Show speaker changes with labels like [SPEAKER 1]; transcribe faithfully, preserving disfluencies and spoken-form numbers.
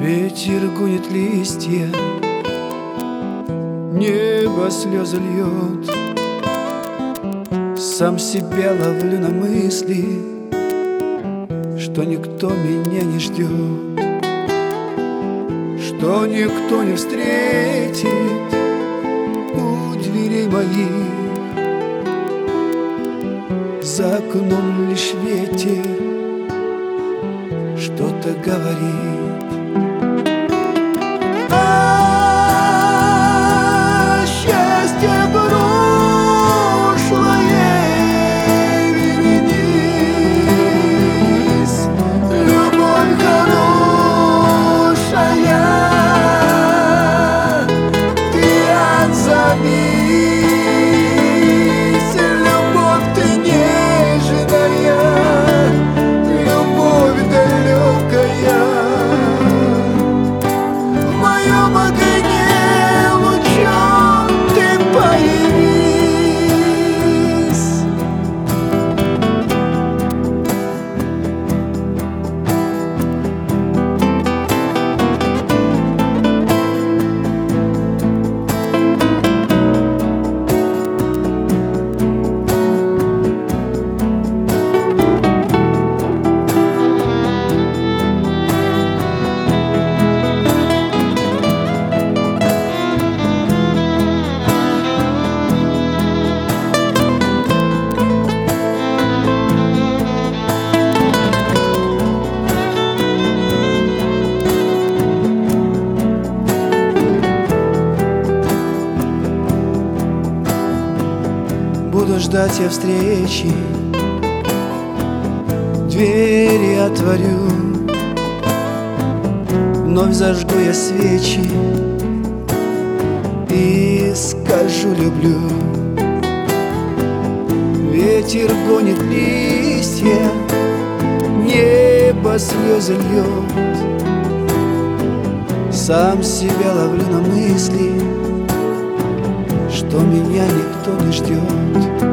[SPEAKER 1] Ветер гонит листья, небо слезы льет. Сам себя ловлю на мысли, что никто меня не ждет, что никто не встретит у дверей моих. За окном лишь ветер что-то говорит. А счастье прошлое вернись, любовь хорошая, ты отзовись, любовь ты нежная, любовь далекая. В моем огне лучом ты появись. Буду ждать я встречи, двери отворю, вновь зажгу я свечи и скажу люблю. Ветер гонит листья, небо слезы льет. Сам себя ловлю на мысли, что меня никто не ждет.